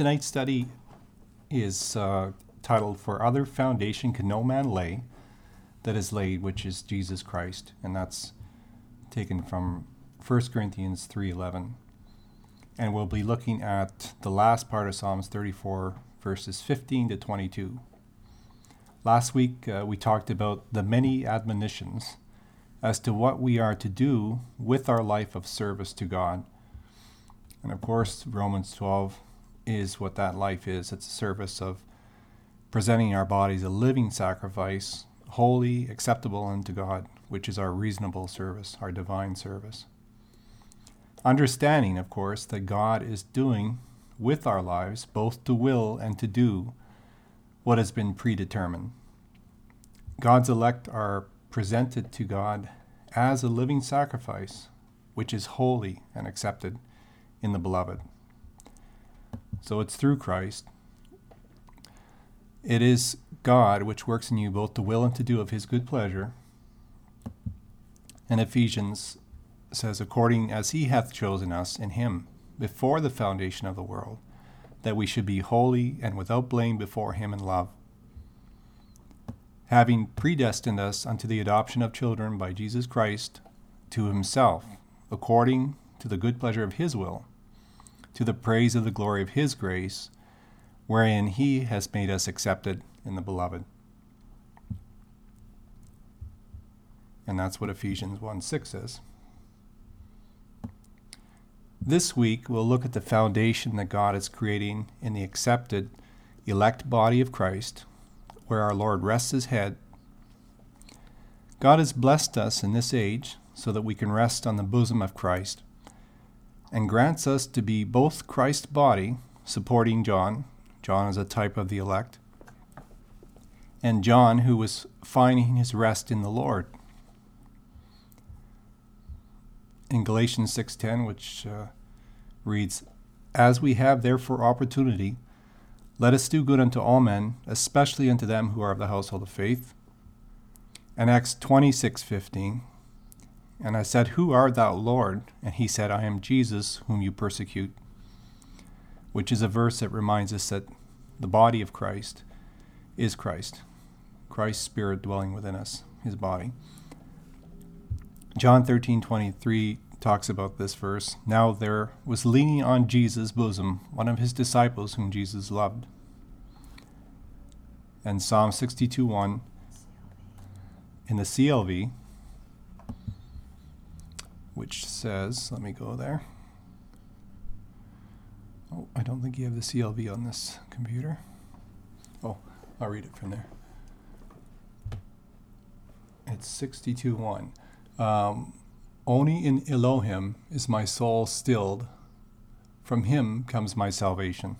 Tonight's study is titled, "For Other Foundation Can No Man Lay That Is Laid, which is Jesus Christ." And that's taken from 1 Corinthians 3:11. And we'll be looking at the last part of Psalms 34, verses 15 to 22. Last week, we talked about the many admonitions as to what we are to do with our life of service to God. And of course, Romans 12 is what that life is. It's a service of presenting our bodies a living sacrifice, holy, acceptable unto God, which is our reasonable service, our divine service. Understanding, of course, that God is doing with our lives both to will and to do what has been predetermined. God's elect are presented to God as a living sacrifice, which is holy and accepted in the beloved. So it's through Christ. It is God which works in you both to will and to do of his good pleasure. And Ephesians says, according as he hath chosen us in him before the foundation of the world, that we should be holy and without blame before him in love, having predestined us unto the adoption of children by Jesus Christ to himself, according to the good pleasure of his will, to the praise of the glory of his grace, wherein he has made us accepted in the beloved. And that's what Ephesians 1:6 says. This week, we'll look at the foundation that God is creating in the accepted, elect body of Christ, where our Lord rests his head. God has blessed us in this age so that we can rest on the bosom of Christ, and grants us to be both Christ's body, supporting John. John is a type of the elect, and John, who was finding his rest in the Lord. In Galatians 6:10, which reads, "As we have therefore opportunity, let us do good unto all men, especially unto them who are of the household of faith." And Acts 26:15, "And I said, Who art thou, Lord? And he said, I am Jesus, whom you persecute," which is a verse that reminds us that the body of Christ is Christ, Christ's Spirit dwelling within us, his body. John 13:23 talks about this verse. "Now there was leaning on Jesus' bosom one of his disciples whom Jesus loved." And Psalm 62:1 in the CLV, which says, let me go there. Oh, I don't think you have the CLV on this computer. Oh, I'll read it from there. It's 62:1. "Only in Elohim is my soul stilled. From him comes my salvation."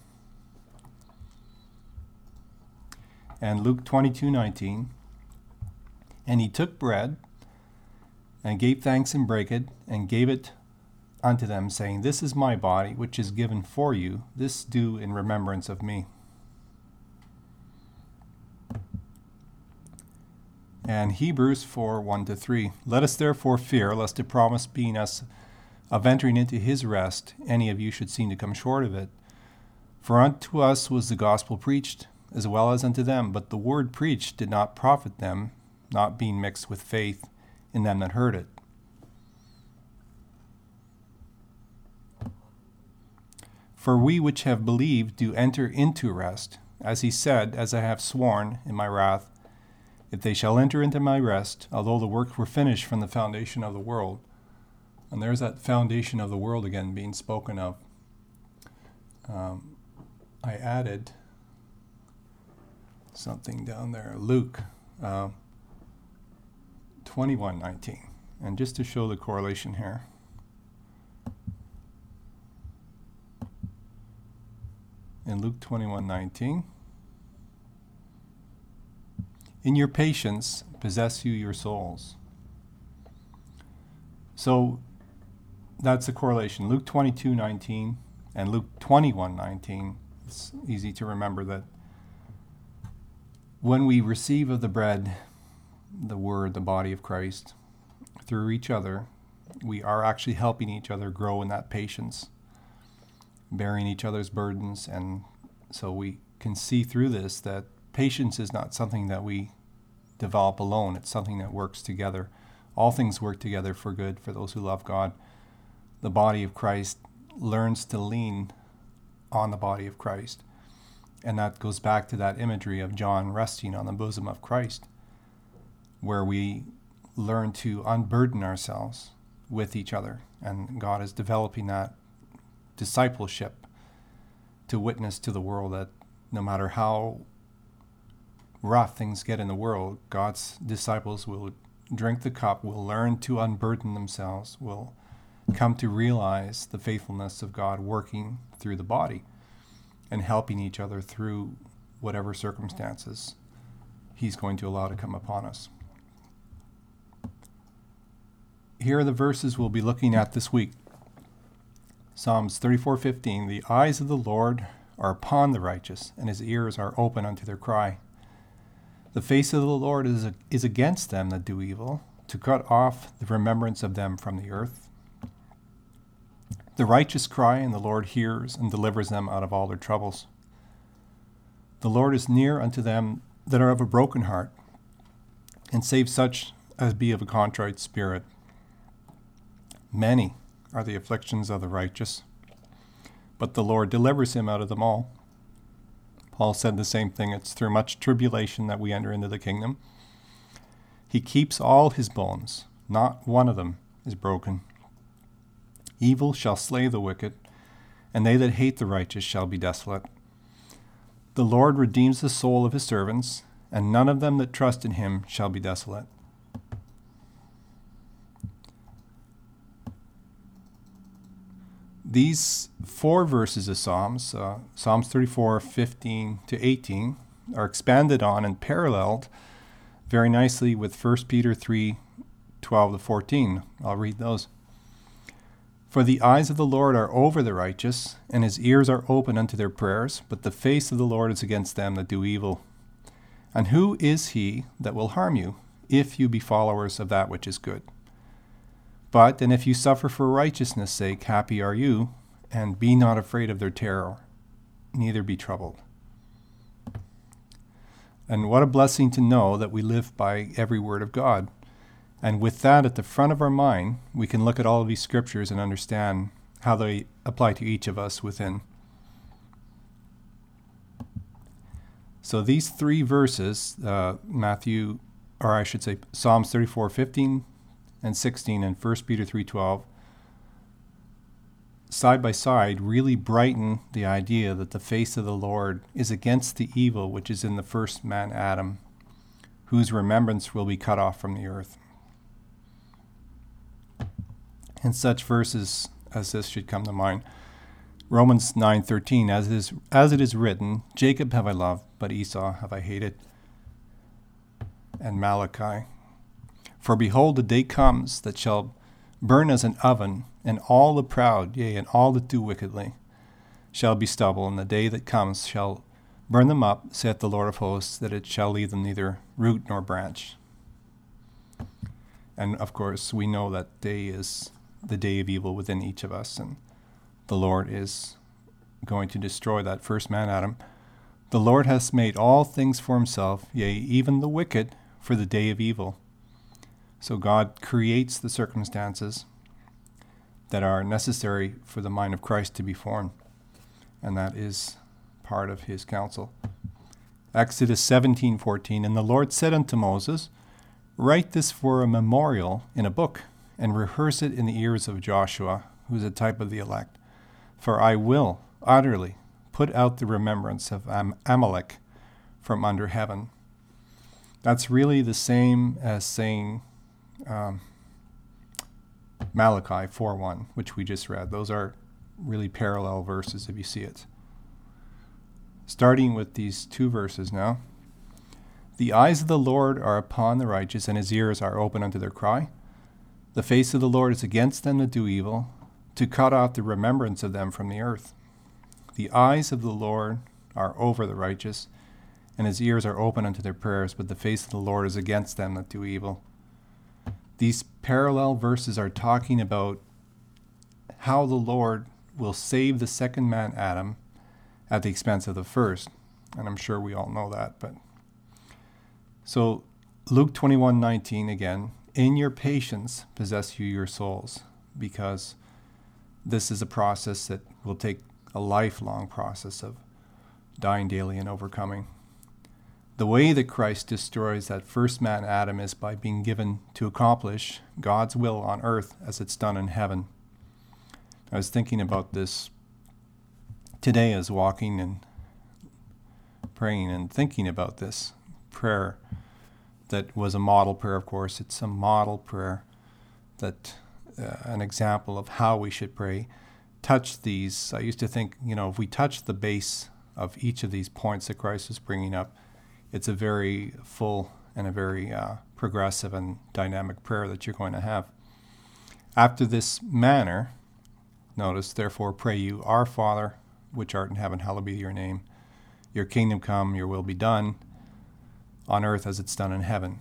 And Luke 22:19, "And he took bread, and gave thanks and brake it, and gave it unto them, saying, This is my body, which is given for you. This do in remembrance of me." And Hebrews 4:1-3, "Let us therefore fear, lest the promise being us of entering into his rest, any of you should seem to come short of it. For unto us was the gospel preached, as well as unto them, but the word preached did not profit them, not being mixed with faith in them that heard it. For we which have believed do enter into rest, as he said, As I have sworn in my wrath, if they shall enter into my rest, although the work were finished from the foundation of the world." And there's that foundation of the world again being spoken of. I added something down there, Luke 21:19. And just to show the correlation here. In Luke 21:19, "In your patience possess you your souls." So that's the correlation. Luke 22:19 and Luke 21:19. It's easy to remember that when we receive of the bread, the word, the body of Christ, through each other, we are actually helping each other grow in that patience. bearing each other's burdens. And so we can see through this that patience is not something that we develop alone. It's something that works together. All things work together for good for those who love God. The body of Christ learns to lean on the body of Christ. And that goes back to that imagery of John resting on the bosom of Christ, where we learn to unburden ourselves with each other. And God is developing that discipleship to witness to the world that no matter how rough things get in the world, God's disciples will drink the cup, will learn to unburden themselves, will come to realize the faithfulness of God working through the body and helping each other through whatever circumstances He's going to allow to come upon us. Here are the verses we'll be looking at this week. Psalms 34:15, the eyes of the Lord are upon the righteous, and his ears are open unto their cry. The face of the Lord is against them that do evil, to cut off the remembrance of them from the earth. The righteous cry, and the Lord hears and delivers them out of all their troubles. The Lord is near unto them that are of a broken heart, and saves such as be of a contrite spirit. Many are the afflictions of the righteous, but the Lord delivers him out of them all. Paul said the same thing. It's through much tribulation that we enter into the kingdom. He keeps all his bones. Not one of them is broken. Evil shall slay the wicked, and they that hate the righteous shall be desolate. The Lord redeems the soul of his servants, and none of them that trust in him shall be desolate. These 4 verses of Psalms, Psalms 34:15 to 18, are expanded on and paralleled very nicely with 1 Peter 3:12 to 14. I'll read those. For the eyes of the Lord are over the righteous, and his ears are open unto their prayers, but the face of the Lord is against them that do evil. And who is he that will harm you, if you be followers of that which is good? But, and if you suffer for righteousness' sake, happy are you, and be not afraid of their terror, neither be troubled. And what a blessing to know that we live by every word of God. And with that at the front of our mind, we can look at all of these scriptures and understand how they apply to each of us within. So these 3 verses, Psalms 34:15 and 16 and 1 Peter 3:12, side by side, really brighten the idea that the face of the Lord is against the evil which is in the first man Adam, whose remembrance will be cut off from the earth. And such verses as this should come to mind. Romans 9:13, as it is written, Jacob have I loved, but Esau have I hated. And Malachi, for behold, the day comes that shall burn as an oven, and all the proud, yea, and all that do wickedly, shall be stubble, and the day that comes shall burn them up, saith the Lord of hosts, that it shall leave them neither root nor branch. And of course, we know that day is the day of evil within each of us, and the Lord is going to destroy that first man Adam. The Lord hath made all things for himself, yea, even the wicked for the day of evil. So God creates the circumstances that are necessary for the mind of Christ to be formed, and that is part of his counsel. Exodus 17:14, and the Lord said unto Moses, write this for a memorial in a book, and rehearse it in the ears of Joshua, who is a type of the elect. For I will utterly put out the remembrance of Amalek from under heaven. That's really the same as saying Malachi 4:1, which we just read. Those are really parallel verses if you see it. Starting with these 2 verses now. The eyes of the Lord are upon the righteous, and his ears are open unto their cry. The face of the Lord is against them that do evil, to cut off the remembrance of them from the earth. The eyes of the Lord are over the righteous, and his ears are open unto their prayers, but the face of the Lord is against them that do evil. These parallel verses are talking about how the Lord will save the second man, Adam, at the expense of the first. And I'm sure we all know that. But so Luke 21:19 again, in your patience possess you your souls, because this is a process that will take a lifelong process of dying daily and overcoming. The way that Christ destroys that first man, Adam, is by being given to accomplish God's will on earth as it's done in heaven. I was thinking about this today as walking and praying and thinking about this prayer that was a model prayer, of course. It's a model prayer that an example of how we should pray. Touch these. I used to think, if we touch the base of each of these points that Christ is bringing up, it's a very full and a very progressive and dynamic prayer that you're going to have. After this manner, notice, therefore pray you, Our Father, which art in heaven, hallowed be your name. Your kingdom come, your will be done, on earth as it's done in heaven.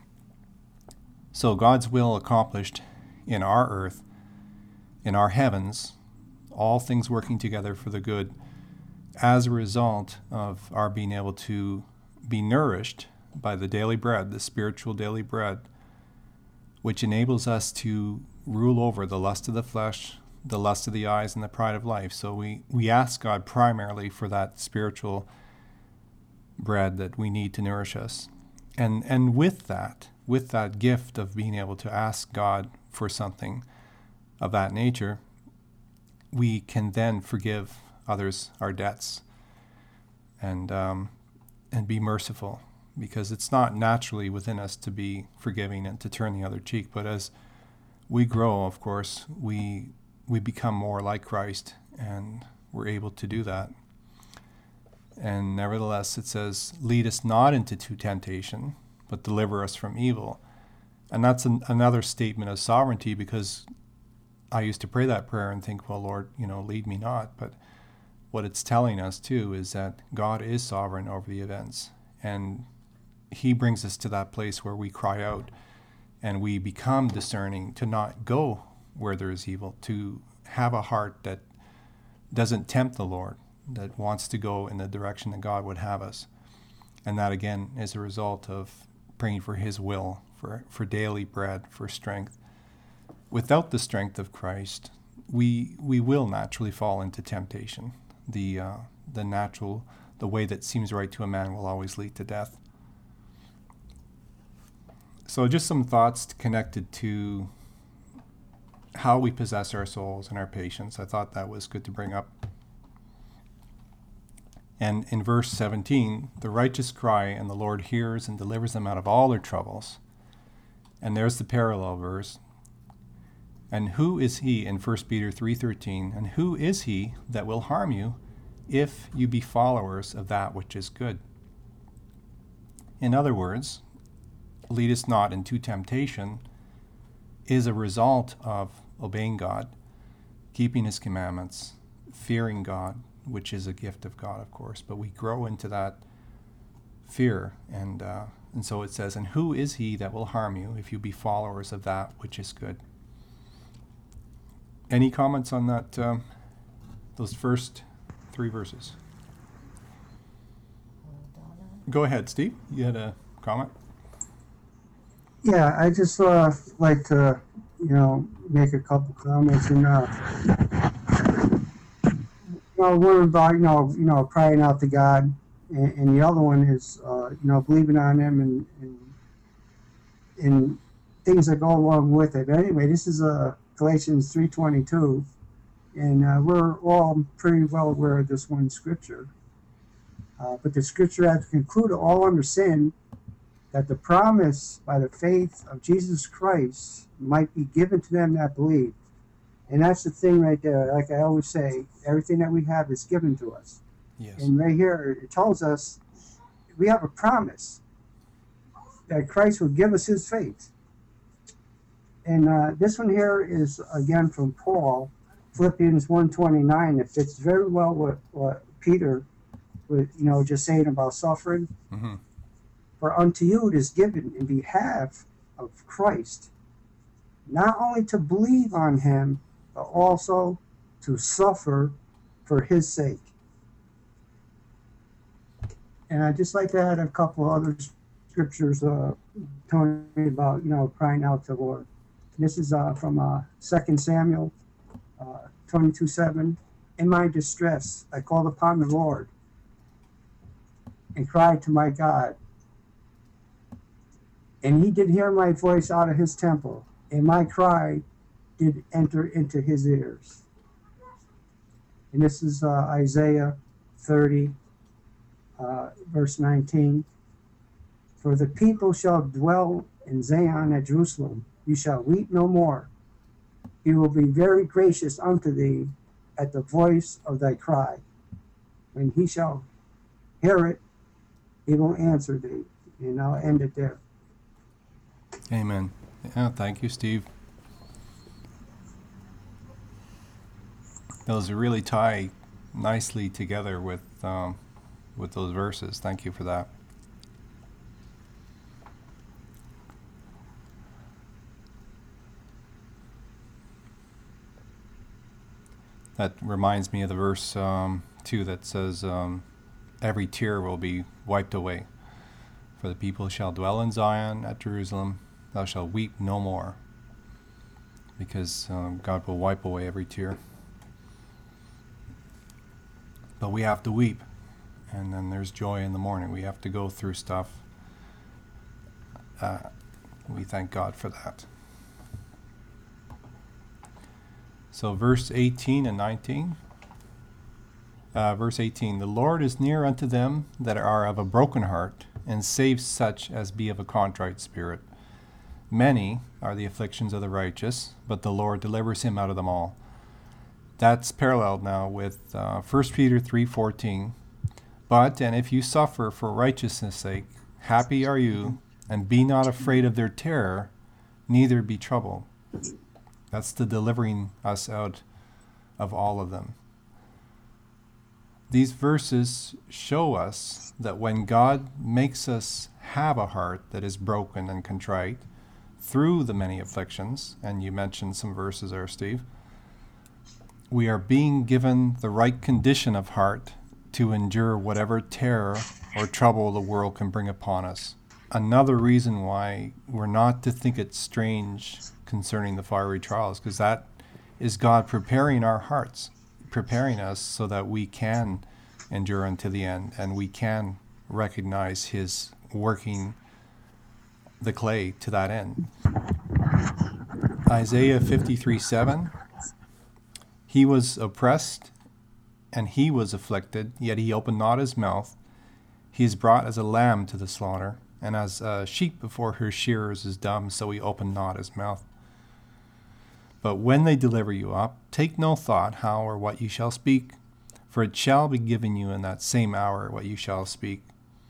So God's will accomplished in our earth, in our heavens, all things working together for the good, as a result of our being able to be nourished by the daily bread, the spiritual daily bread, which enables us to rule over the lust of the flesh, the lust of the eyes, and the pride of life. So we ask God primarily for that spiritual bread that we need to nourish us. And with that gift of being able to ask God for something of that nature, we can then forgive others our debts and be merciful, because it's not naturally within us to be forgiving and to turn the other cheek. But as we grow, of course, we become more like Christ, and we're able to do that. And nevertheless, it says, lead us not into temptation, but deliver us from evil. And that's another statement of sovereignty, because I used to pray that prayer and think, well, Lord, lead me not. But what it's telling us, too, is that God is sovereign over the events. And he brings us to that place where we cry out and we become discerning to not go where there is evil, to have a heart that doesn't tempt the Lord, that wants to go in the direction that God would have us. And that, again, is a result of praying for his will, for daily bread, for strength. Without the strength of Christ, we will naturally fall into temptation. The way that seems right to a man will always lead to death. So just some thoughts connected to how we possess our souls and our patience. I thought that was good to bring up. And in verse 17, the righteous cry, and the Lord hears and delivers them out of all their troubles. And there's the parallel verse. And who is he, in 1 Peter 3:13, and who is he that will harm you if you be followers of that which is good? In other words, lead us not into temptation is a result of obeying God, keeping his commandments, fearing God, which is a gift of God, of course, but we grow into that fear. And so it says, and who is he that will harm you if you be followers of that which is good? Any comments on that, those first three verses? Go ahead, Steve. You had a comment? Yeah, I just like to, make a couple comments. And one about crying out to God, and the other one is believing on Him and things that go along with it. But anyway, this is Galatians 3:22, and we're all pretty well aware of this one scripture. But the scripture has concluded all under sin, that the promise by the faith of Jesus Christ might be given to them that believe. And that's the thing right there. Like I always say, everything that we have is given to us. Yes. And right here, it tells us we have a promise that Christ will give us his faith. And this one here is, again, from Paul, Philippians 1:29. It fits very well with what Peter was, just saying about suffering. Mm-hmm. For unto you it is given in behalf of Christ, not only to believe on him, but also to suffer for his sake. And I'd just like to add a couple other scriptures, Tony, about, crying out to the Lord. This is from 2 Samuel 22:7. In my distress, I called upon the Lord and cried to my God. And he did hear my voice out of his temple, and my cry did enter into his ears. And this is Isaiah 30, verse 19. For the people shall dwell in Zion at Jerusalem. You shall weep no more. He will be very gracious unto thee at the voice of thy cry. When he shall hear it, he will answer thee. And I'll end it there. Amen. Yeah, thank you, Steve. Those really tie nicely together with those verses. Thank you for that. That reminds me of the verse 2 that says, every tear will be wiped away. For the people shall dwell in Zion at Jerusalem. Thou shalt weep no more. Because God will wipe away every tear. But we have to weep. And then there's joy in the morning. We have to go through stuff. We thank God for that. So verse 18 and 19. Verse 18, the Lord is near unto them that are of a broken heart, and saves such as be of a contrite spirit. Many are the afflictions of the righteous, but the Lord delivers him out of them all. That's paralleled now with 1 Peter 3:14. But, and if you suffer for righteousness' sake, happy are you, and be not afraid of their terror, neither be troubled. That's the delivering us out of all of them. These verses show us that when God makes us have a heart that is broken and contrite through the many afflictions, and you mentioned some verses there, Steve, we are being given the right condition of heart to endure whatever terror or trouble the world can bring upon us. Another reason why we're not to think it strange concerning the fiery trials, because that is God preparing our hearts, preparing us so that we can endure unto the end, and we can recognize his working the clay to that end. Isaiah 53:7, he was oppressed and he was afflicted, yet he opened not his mouth. He is brought as a lamb to the slaughter, and as a sheep before her shearers is dumb, so he opened not his mouth. But when they deliver you up, take no thought how or what you shall speak, for it shall be given you in that same hour what you shall speak.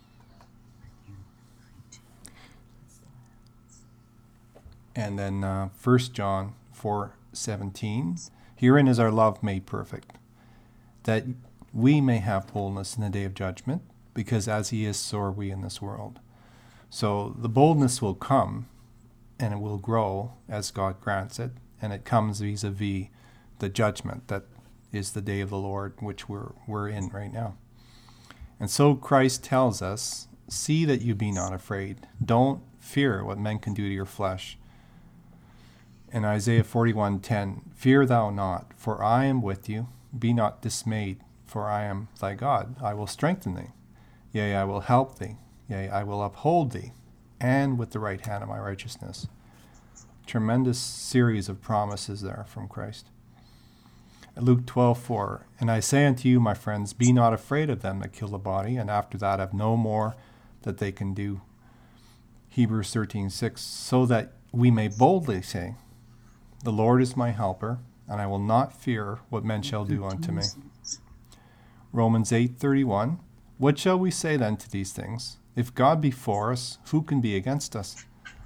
And then 1 John 4:17, herein is our love made perfect, that we may have boldness in the day of judgment, because as he is, so are we in this world. So the boldness will come, and it will grow as God grants it, and it comes vis-a-vis the judgment that is the day of the Lord, which we're in right now. And so Christ tells us, see that you be not afraid. Don't fear what men can do to your flesh. In Isaiah 41:10, fear thou not, for I am with you. Be not dismayed, for I am thy God. I will strengthen thee. Yea, I will help thee. Yea, I will uphold thee, and with the right hand of my righteousness. Tremendous series of promises there from Christ. Luke 12:4, and I say unto you, my friends, be not afraid of them that kill the body, and after that have no more that they can do. Hebrews 13:6, so that we may boldly say, the Lord is my helper, and I will not fear what men shall do unto me. Romans 8:31, what shall we say then to these things? If God be for us, who can be against us?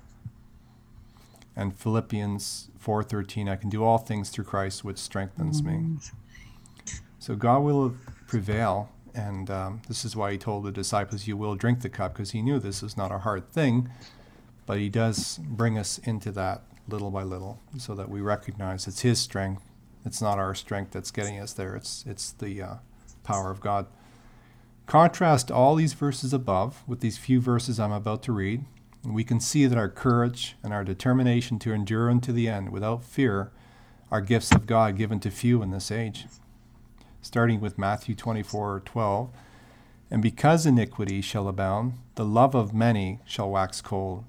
And Philippians 4:13, I can do all things through Christ, which strengthens me. So God will prevail, and this is why he told the disciples, you will drink the cup, because he knew this is not a hard thing, but he does bring us into that little by little, so that we recognize it's his strength It's not our strength that's getting us there. It's the power of God. Contrast all these verses above with these few verses I'm about to read, and we can see that our courage and our determination to endure unto the end without fear are gifts of God given to few in this age. Starting with Matthew 24:12, and because iniquity shall abound, the love of many shall wax cold.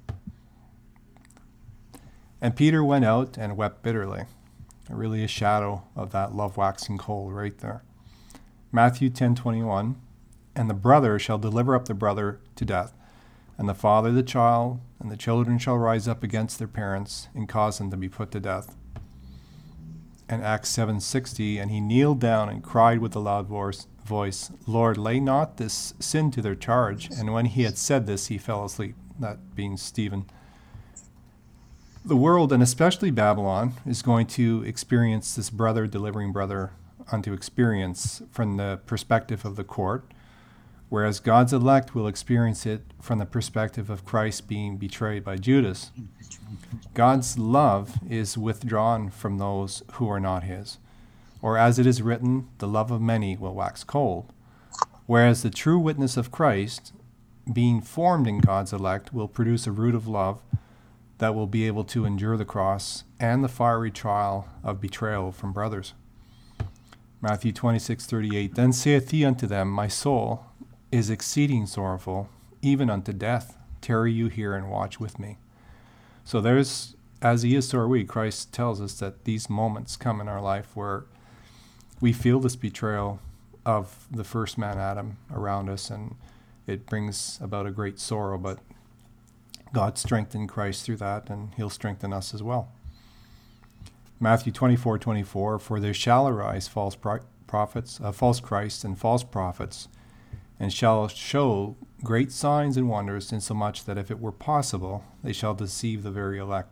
And Peter went out and wept bitterly. Really a shadow of that love waxing cold right there. Matthew 10:21, and the brother shall deliver up the brother to death, and the father the child, and the children shall rise up against their parents and cause them to be put to death. And Acts 7:60, and he kneeled down and cried with a loud voice, Lord, lay not this sin to their charge. And when he had said this, he fell asleep, that being Stephen. The world, and especially Babylon, is going to experience this brother delivering brother unto experience from the perspective of the court, whereas God's elect will experience it from the perspective of Christ being betrayed by Judas. God's love is withdrawn from those who are not his. Or as it is written, the love of many will wax cold. Whereas the true witness of Christ, being formed in God's elect, will produce a root of love that will be able to endure the cross and the fiery trial of betrayal from brothers. Matthew 26:38, then saith he unto them, my soul is exceeding sorrowful, even unto death. Tarry you here and watch with me. So there's, as he is, so are we. Christ tells us that these moments come in our life where we feel this betrayal of the first man, Adam, around us, and it brings about a great sorrow, but God strengthened Christ through that, and he'll strengthen us as well. Matthew 24:24, for there shall arise false prophets, false Christs and false prophets, and shall show great signs and wonders, insomuch that if it were possible, they shall deceive the very elect.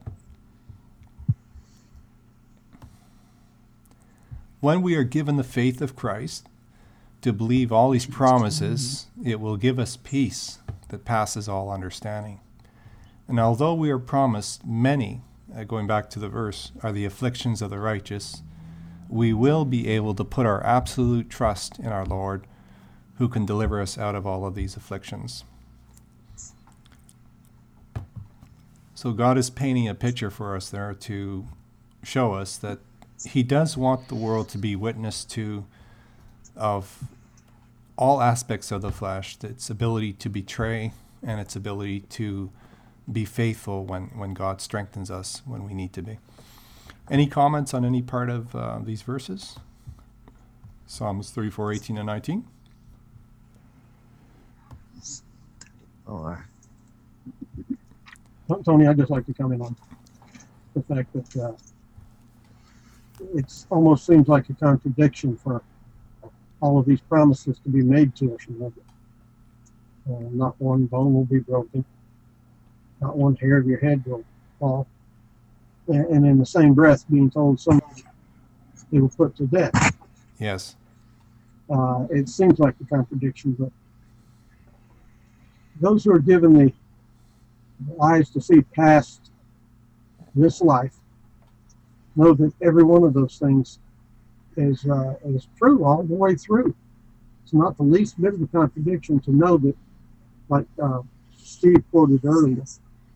When we are given the faith of Christ to believe all these promises, it will give us peace that passes all understanding. And although we are promised many, going back to the verse, are the afflictions of the righteous, we will be able to put our absolute trust in our Lord, who can deliver us out of all of these afflictions. So God is painting a picture for us there to show us that he does want the world to be witness to of all aspects of the flesh, its ability to betray and its ability to be faithful when God strengthens us when we need to be. Any comments on any part of these verses? Psalms 34:18 and 19. Tony, I'd just like to comment on the fact that it almost seems like a contradiction for all of these promises to be made to us. Not one bone will be broken. Not one hair of your head will fall. And in the same breath being told somebody they will put to death. Yes. It seems like a contradiction, but those who are given the eyes to see past this life know that every one of those things is true all the way through. It's not the least bit of a contradiction to know that, like Steve quoted earlier,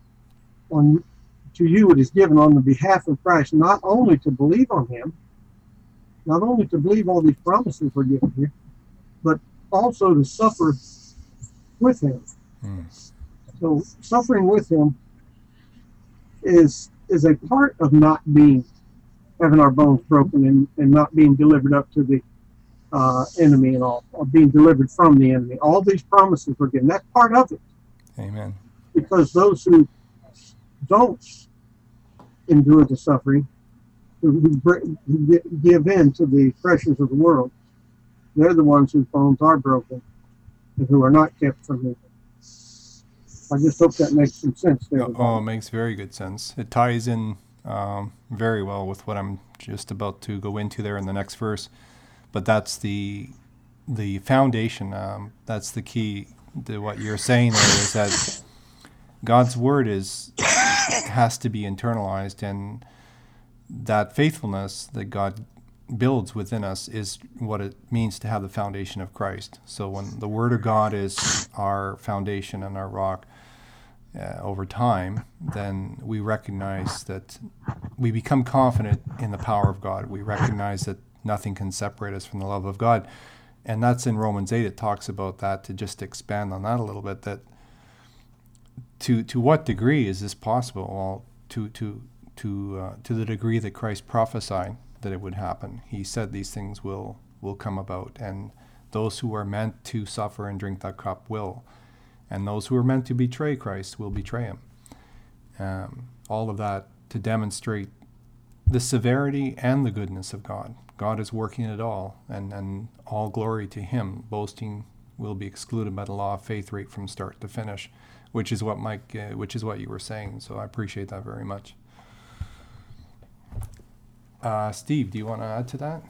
to you it is given on the behalf of Christ not only to believe on him, not only to believe all these promises were given here, but also to suffer with him. So suffering with him is a part of not having our bones broken and not being delivered up to the enemy and all, or being delivered from the enemy. All these promises were given. That's part of it. Amen. Because those who don't endure the suffering, who give in to the pressures of the world, they're the ones whose bones are broken and who are not kept from evil. I just hope that makes some sense there. Oh, it makes very good sense. It ties in very well with what I'm just about to go into there in the next verse. But that's the foundation. That's the key to what you're saying there, is that God's word has to be internalized, and that faithfulness that God builds within us is what it means to have the foundation of Christ. So when the Word of God is our foundation and our rock over time, then we recognize that we become confident in the power of God. We recognize that nothing can separate us from the love of God. And that's in Romans 8. It talks about that, to just expand on that a little bit, that to what degree is this possible? Well, to the degree that Christ prophesied that it would happen. He said these things will come about, and those who are meant to suffer and drink that cup will, and those who are meant to betray Christ will betray him. All of that to demonstrate the severity and the goodness of God. God is working it all, and all glory to him. Boasting will be excluded by the law of faith right from start to finish, which is what which is what you were saying. So I appreciate that very much. Steve, do you want to add to that?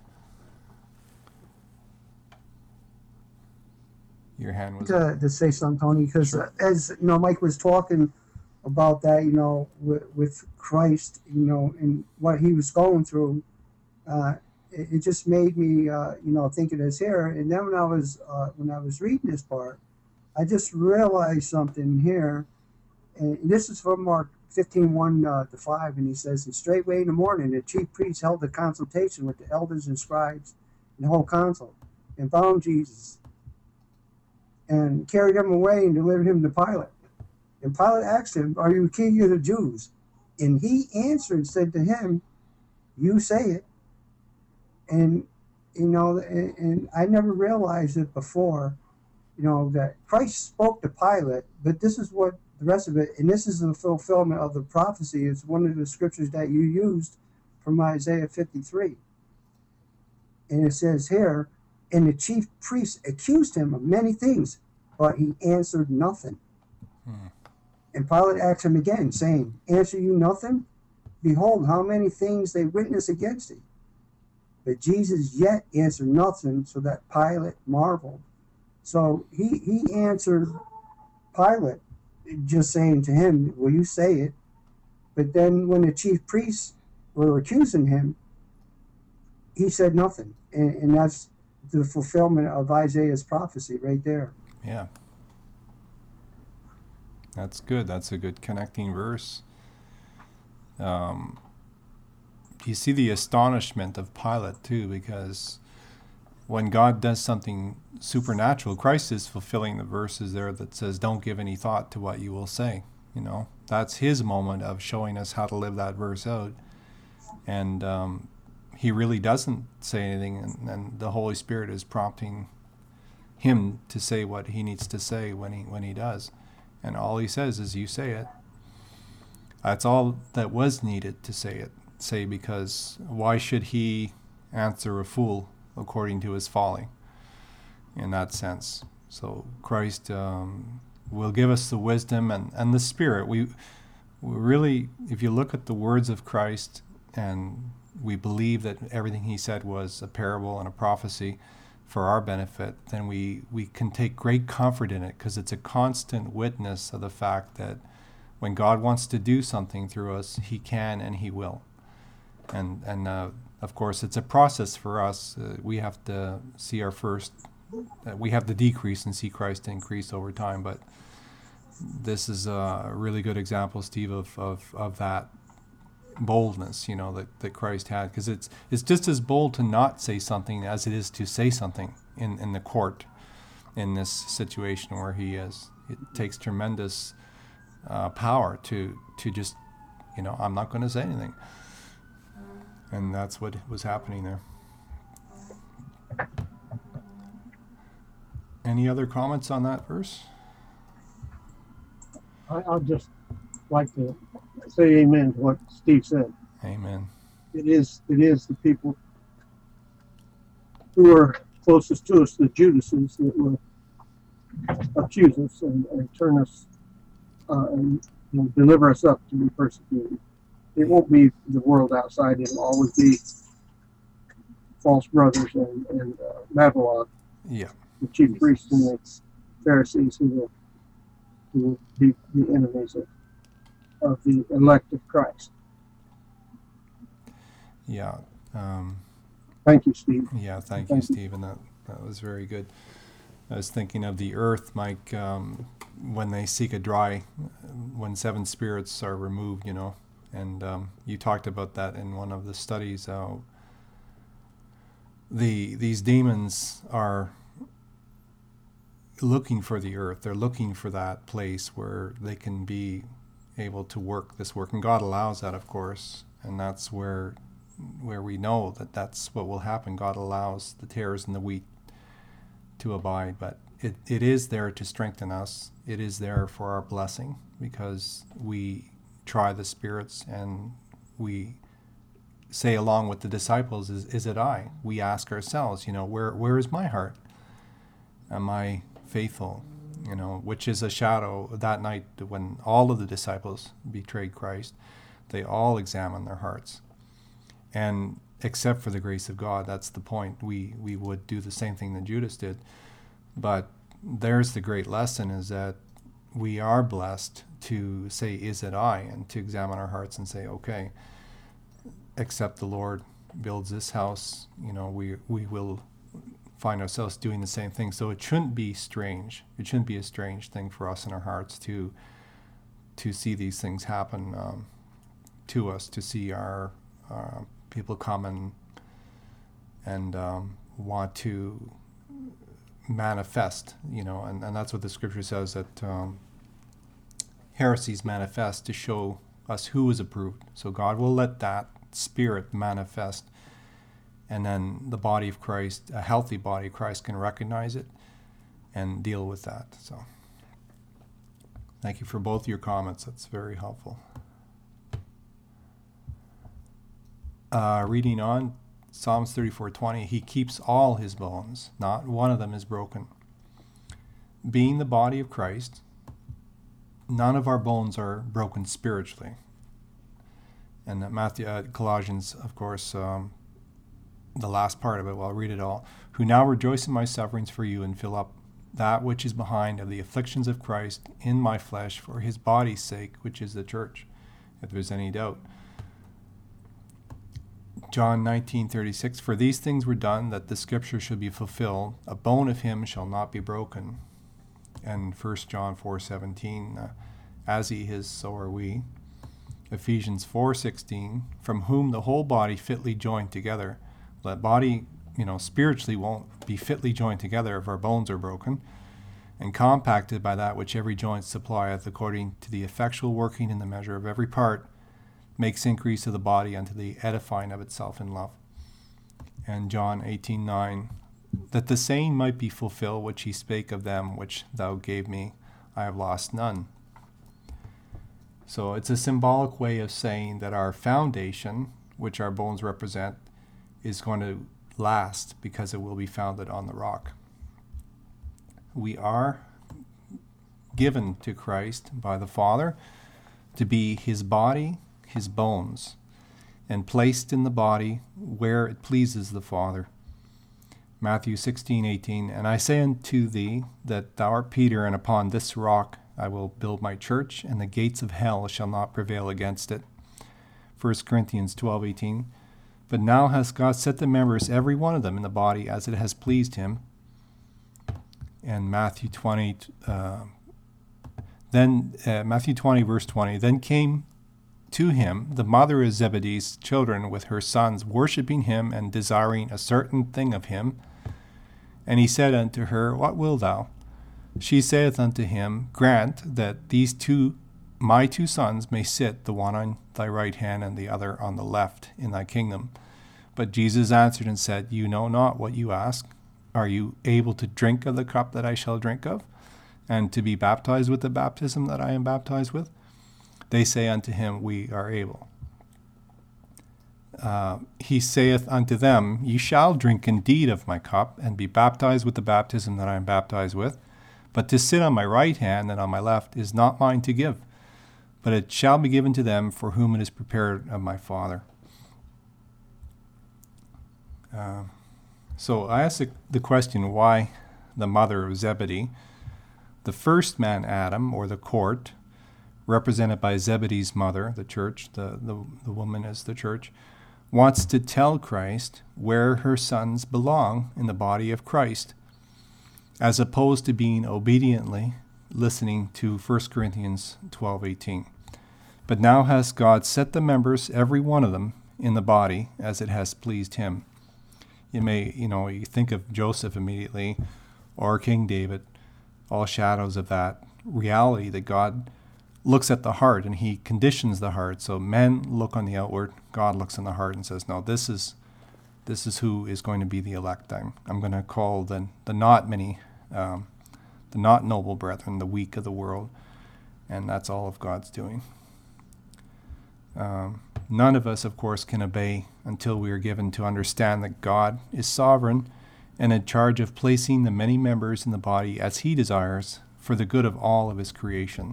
Your hand was to say something, Tony, because Sure. As you know, Mike was talking about that, with Christ, and what he was going through. It just made me, think of this here. And then when I was reading this part, I just realized something here, and this is from Mark 15:1-5, and he says, "And straightway in the morning, the chief priests held a consultation with the elders and scribes and the whole council, and found Jesus, and carried him away and delivered him to Pilate. And Pilate asked him, 'Are you king of the Jews?' And he answered and said to him, 'You say it.'" And and I never realized it before, that Christ spoke to Pilate, but this is what the rest of it, and this is the fulfillment of the prophecy. It's one of the scriptures that you used from Isaiah 53. And it says here, "And the chief priests accused him of many things, but he answered nothing. And Pilate asked him again, saying, 'Answer you nothing? Behold, how many things they witness against thee.' But Jesus yet answered nothing, so that Pilate marveled." So he answered Pilate, just saying to him, "Well, you say it." But then when the chief priests were accusing him, he said nothing. And that's the fulfillment of Isaiah's prophecy right there. Yeah. That's good. That's a good connecting verse. You see the astonishment of Pilate too, because when God does something supernatural, Christ is fulfilling the verses there that says, "Don't give any thought to what you will say." That's his moment of showing us how to live that verse out. And he really doesn't say anything, and the Holy Spirit is prompting him to say what he needs to say when he does. And all he says is, "You say it." That's all that was needed to say, because why should he answer a fool according to his folly in that sense? So Christ will give us the wisdom and the Spirit. We really, if you look at the words of Christ and we believe that everything he said was a parable and a prophecy for our benefit, then we can take great comfort in it, because it's a constant witness of the fact that when God wants to do something through us, he can and he will. And of course, it's a process for us. We have to see we have to decrease and see Christ increase over time. But this is a really good example, Steve, of that boldness, that Christ had, because it's just as bold to not say something as it is to say something in the court in this situation where he is. It takes tremendous power to just, I'm not going to say anything. And that's what was happening there. Any other comments on that verse? I'll just like to say amen to what Steve said. Amen. It is the people who are closest to us, the Judases, that will accuse us and turn us and deliver us up to be persecuted. It won't be the world outside. It'll always be false brothers and Babylon, Yeah. the chief priests and the Pharisees, who will be the enemies of the elect of Christ. Yeah. Thank you, Steve. Yeah, thank you, Stephen. That was very good. I was thinking of the earth, Mike, when they seek a dry, when 7 spirits are removed, and you talked about that in one of the studies. These demons are looking for the earth. They're looking for that place where they can be able to work this work, and God allows that, of course, and that's where we know that that's what will happen. God allows the tares and the wheat to abide, but it is there to strengthen us. It is there for our blessing, because we try the spirits and we say, along with the disciples, is it I? We ask ourselves, where is my heart? Am I faithful? Which is a shadow. That night when all of the disciples betrayed Christ, they all examined their hearts. And except for the grace of God, that's the point. We would do the same thing that Judas did. But there's the great lesson, is that we are blessed to say, is it I? And to examine our hearts and say, okay, except the Lord builds this house, we will find ourselves doing the same thing. So it shouldn't be strange. It shouldn't be a strange thing for us in our hearts to see these things happen to us, to see our people come and want to manifest, and that's what the scripture says, that heresies manifest to show us who is approved. So God will let that spirit manifest, and then the body of Christ, a healthy body of Christ, can recognize it and deal with that. So thank you for both your comments. That's very helpful. Reading on, Psalms 34:20, he keeps all his bones, not one of them is broken. Being the body of Christ, none of our bones are broken spiritually. And Colossians, of course, the last part of it, well, I'll read it all. Who now rejoice in my sufferings for you, and fill up that which is behind of the afflictions of Christ in my flesh for his body's sake, which is the church, if there's any doubt. John 19:36, for these things were done that the scripture should be fulfilled, a bone of him shall not be broken. And 1 John 4:17, as he is, so are we. Ephesians 4:16, from whom the whole body fitly joined together. That body, spiritually won't be fitly joined together if our bones are broken, and compacted by that which every joint supplieth, according to the effectual working in the measure of every part, makes increase of the body unto the edifying of itself in love. And John 18:9, that the saying might be fulfilled which he spake of them which thou gave me, I have lost none. So it's a symbolic way of saying that our foundation, which our bones represent, is going to last because it will be founded on the rock. We are given to Christ by the Father to be his body, his bones, and placed in the body where it pleases the Father. Matthew 16:18, and I say unto thee that thou art Peter, and upon this rock I will build my church, and the gates of hell shall not prevail against it. 1 Corinthians 12:18, but now has God set the members, every one of them, in the body as it has pleased him. And Matthew 20, Matthew 20, verse 20, then came to him the mother of Zebedee's children with her sons, worshiping him and desiring a certain thing of him. And he said unto her, what wilt thou? She saith unto him, grant that these my two sons may sit, the one on thy right hand and the other on the left, in thy kingdom. But Jesus answered and said, you know not what you ask. Are you able to drink of the cup that I shall drink of, and to be baptized with the baptism that I am baptized with? They say unto him, we are able. He saith unto them, ye shall drink indeed of my cup, and be baptized with the baptism that I am baptized with. But to sit on my right hand and on my left is not mine to give, but it shall be given to them for whom it is prepared of my Father. So I asked the question, why the mother of Zebedee? The first man, Adam, or the court, represented by Zebedee's mother, the church, the woman is the church, wants to tell Christ where her sons belong in the body of Christ, as opposed to being obediently listening to 1 Corinthians 12:18. But now has God set the members, every one of them, in the body as it has pleased him. You think of Joseph immediately, or King David, all shadows of that reality that God looks at the heart and he conditions the heart. So men look on the outward, God looks on the heart and says, no, this is who is going to be the elect. I'm going to call the not many, the not noble brethren, the weak of the world. And that's all of God's doing. None of us, of course, can obey until we are given to understand that God is sovereign and in charge of placing the many members in the body as he desires for the good of all of his creation.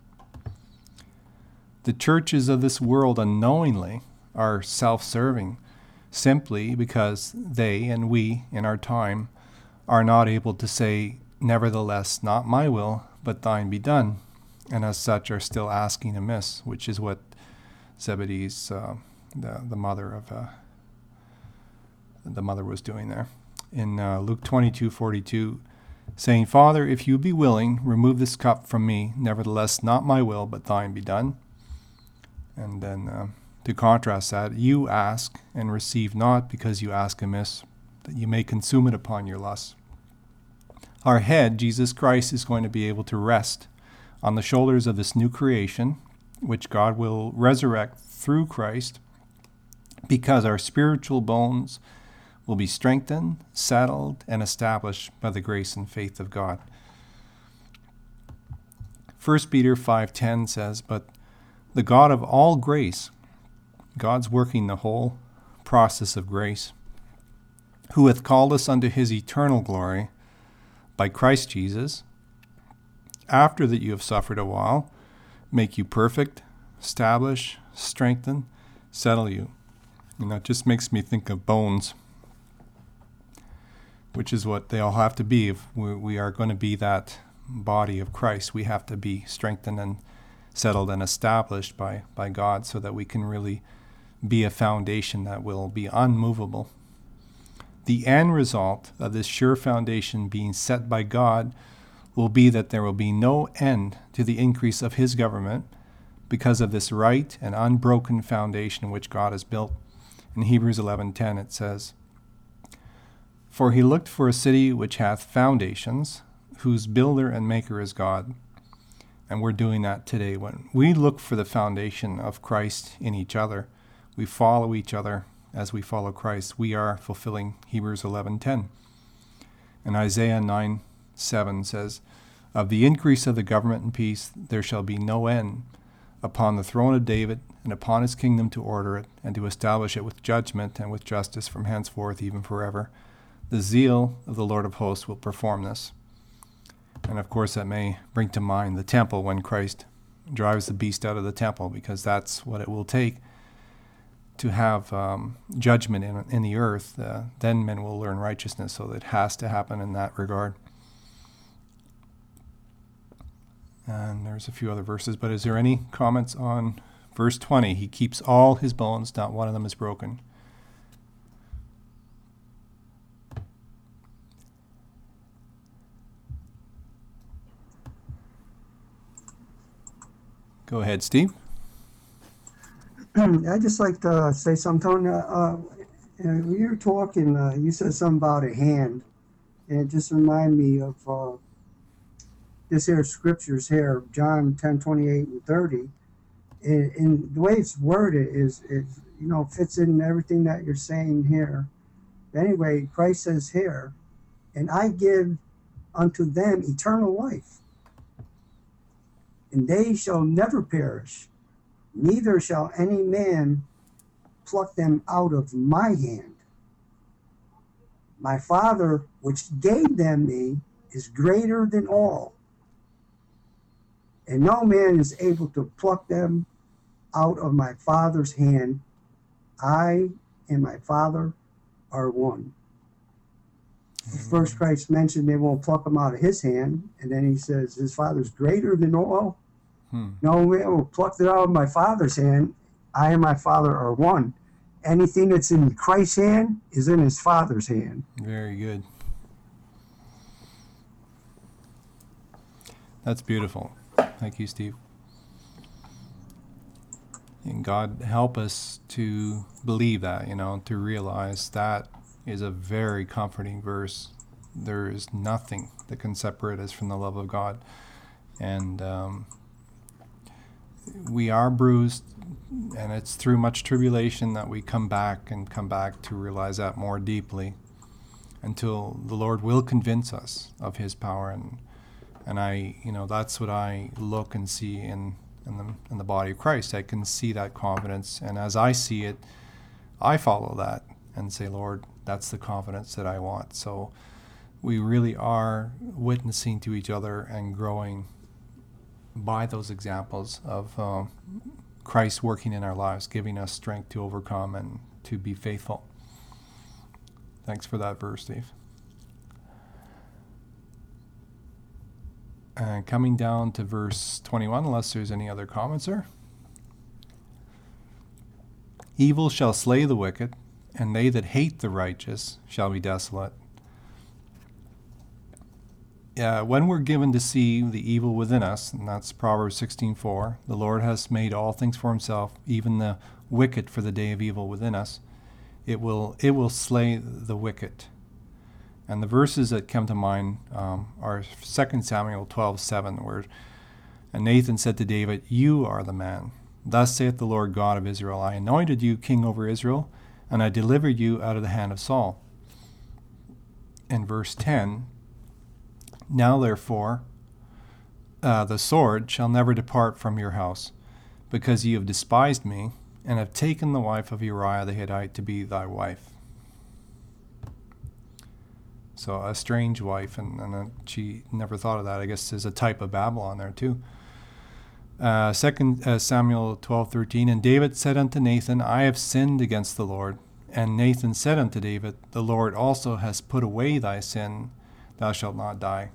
The churches of this world unknowingly are self-serving simply because they and we in our time are not able to say, nevertheless, not my will, but thine be done, and as such are still asking amiss, which is what Zebedee's, the mother was doing there. In Luke 22:42, saying, Father, if you be willing, remove this cup from me. Nevertheless, not my will, but thine be done. And then to contrast that, you ask and receive not because you ask amiss, that you may consume it upon your lusts. Our head, Jesus Christ, is going to be able to rest on the shoulders of this new creation, which God will resurrect through Christ, because our spiritual bones will be strengthened, settled, and established by the grace and faith of God. 1 Peter 5:10 says, but the God of all grace, God's working the whole process of grace, who hath called us unto his eternal glory by Christ Jesus, after that you have suffered a while, make you perfect, establish, strengthen, settle you. And that just makes me think of bones, which is what they all have to be. If we are going to be that body of Christ, we have to be strengthened and settled and established by God so that we can really be a foundation that will be unmovable. The end result of this sure foundation being set by God will be that there will be no end to the increase of his government because of this right and unbroken foundation which God has built. In Hebrews 11:10 it says, For he looked for a city which hath foundations, whose builder and maker is God. And we're doing that today. When we look for the foundation of Christ in each other, we follow each other as we follow Christ. We are fulfilling Hebrews 11:10. And Isaiah 9:7 says, Of the increase of the government and peace there shall be no end upon the throne of David and upon his kingdom to order it and to establish it with judgment and with justice from henceforth even forever. The zeal of the Lord of hosts will perform this. And of course that may bring to mind the temple when Christ drives the beast out of the temple, because that's what it will take to have judgment in the earth. Then men will learn righteousness, so it has to happen in that regard. And there's a few other verses, but is there any comments on verse 20? He keeps all his bones, not one of them is broken. Go ahead, Steve. I'd just like to say something, Tony. When you were talking, you said something about a hand, and it just reminded me of this here scriptures here, John 10:28 and 30. And the way it's worded is fits in everything that you're saying here. Anyway, Christ says here, and I give unto them eternal life, and they shall never perish, neither shall any man pluck them out of my hand. My Father, which gave them me, is greater than all, and no man is able to pluck them out of my Father's hand. I and my Father are one. First, Christ mentioned they won't pluck them out of his hand, and then he says his Father's greater than all. No man will pluck it out of my Father's hand. I and my Father are one. Anything that's in Christ's hand is in his Father's hand. Very good. That's beautiful. Thank you, Steve. And God help us to believe that, to realize that is a very comforting verse. There is nothing that can separate us from the love of God. And we are bruised, and it's through much tribulation that we come back to realize that more deeply, until the Lord will convince us of his power. And I, that's what I look and see in the body of Christ. I can see that confidence, and as I see it, I follow that and say, Lord, that's the confidence that I want. So we really are witnessing to each other and growing by those examples of Christ working in our lives, giving us strength to overcome and to be faithful. Thanks for that verse, Steve. And coming down to verse 21, unless there's any other comments there. Evil shall slay the wicked, and they that hate the righteous shall be desolate. When we're given to see the evil within us, and that's Proverbs 16:4, the Lord has made all things for himself, even the wicked for the day of evil within us. It will slay the wicked. And the verses that come to mind are 2 Samuel 12:7, where and Nathan said to David, "You are the man. Thus saith the Lord God of Israel, I anointed you king over Israel, and I delivered you out of the hand of Saul." In verse 10, now therefore the sword shall never depart from your house, because ye have despised me, and have taken the wife of Uriah the Hittite to be thy wife. So a strange wife, and she never thought of that. I guess there's a type of Babylon there too. 2 Samuel 12:13, and David said unto Nathan, I have sinned against the Lord. And Nathan said unto David, the Lord also has put away thy sin, thou shalt not die.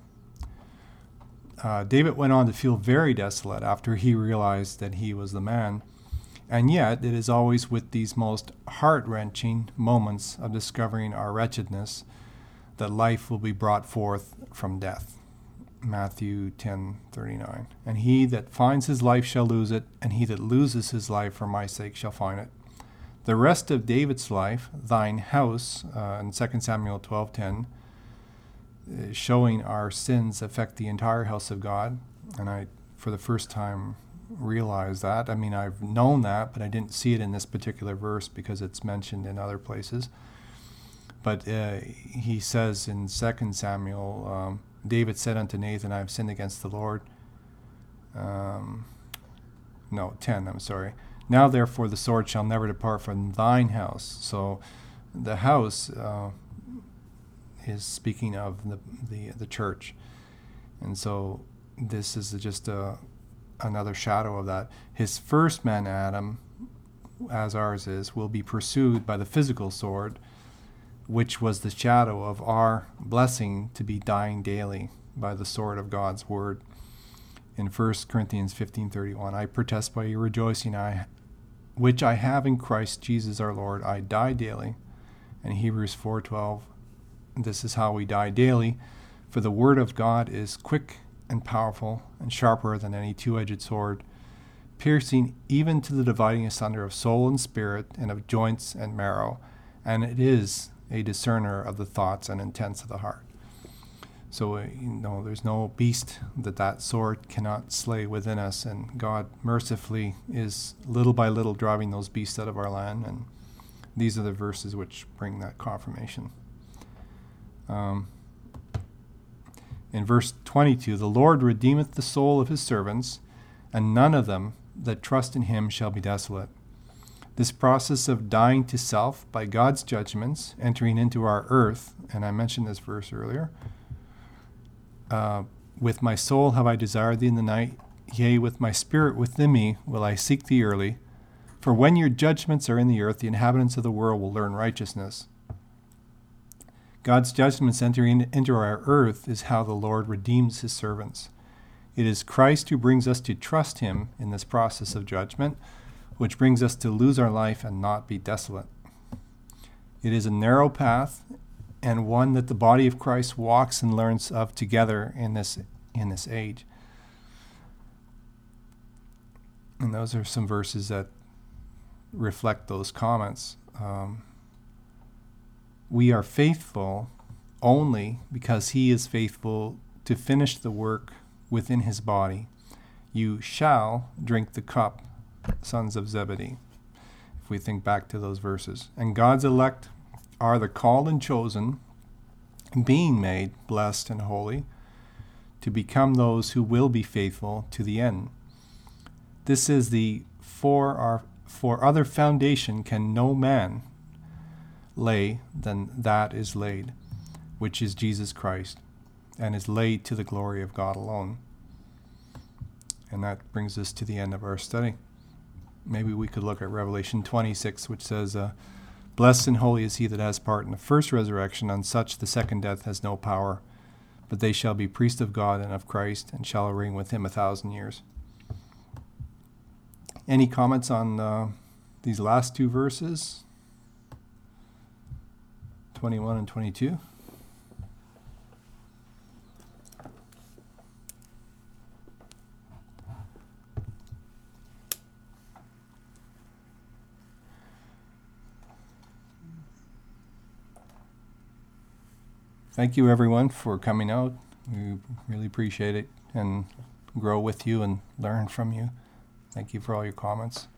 David went on to feel very desolate after he realized that he was the man. And yet, it is always with these most heart-wrenching moments of discovering our wretchedness that life will be brought forth from death. Matthew 10:39. And he that finds his life shall lose it, and he that loses his life for my sake shall find it. The rest of David's life, thine house, in 2 Samuel 12:10, showing our sins affect the entire house of God. And I, for the first time, realized that. I mean, I've known that, but I didn't see it in this particular verse because it's mentioned in other places. But he says in 2 Samuel, David said unto Nathan, I have sinned against the Lord. 10, I'm sorry. Now therefore the sword shall never depart from thine house. So the house is speaking of the church. And so this is just another shadow of that. His first man, Adam, as ours is, will be pursued by the physical sword, which was the shadow of our blessing to be dying daily by the sword of God's word. In 1 Corinthians 15:31, I protest by your rejoicing, which I have in Christ Jesus our Lord, I die daily. And Hebrews 4:12, this is how we die daily. For the word of God is quick and powerful and sharper than any two-edged sword, piercing even to the dividing asunder of soul and spirit and of joints and marrow, and it is a discerner of the thoughts and intents of the heart. So, there's no beast that sword cannot slay within us, and God mercifully is little by little driving those beasts out of our land, and these are the verses which bring that confirmation. In verse 22, the Lord redeemeth the soul of his servants, and none of them that trust in him shall be desolate. This process of dying to self by God's judgments, entering into our earth, and I mentioned this verse earlier, with my soul have I desired thee in the night, yea, with my spirit within me will I seek thee early. For when your judgments are in the earth, the inhabitants of the world will learn righteousness. God's judgments entering into our earth is how the Lord redeems his servants. It is Christ who brings us to trust him in this process of judgment, which brings us to lose our life and not be desolate. It is a narrow path, and one that the body of Christ walks and learns of together in this age. And those are some verses that reflect those comments. We are faithful only because he is faithful to finish the work within his body. You shall drink the cup, sons of Zebedee, if we think back to those verses. And God's elect are the called and chosen, being made blessed and holy, to become those who will be faithful to the end. This is the for other foundation can no man lay than that is laid, which is Jesus Christ, and is laid to the glory of God alone. And that brings us to the end of our study. Maybe we could look at Revelation 26, which says, blessed and holy is he that has part in the first resurrection. On such the second death has no power, but they shall be priests of God and of Christ, and shall reign with him 1,000 years. Any comments on these last two verses, 21 and 22? Thank you, everyone, for coming out. We really appreciate it and grow with you and learn from you. Thank you for all your comments.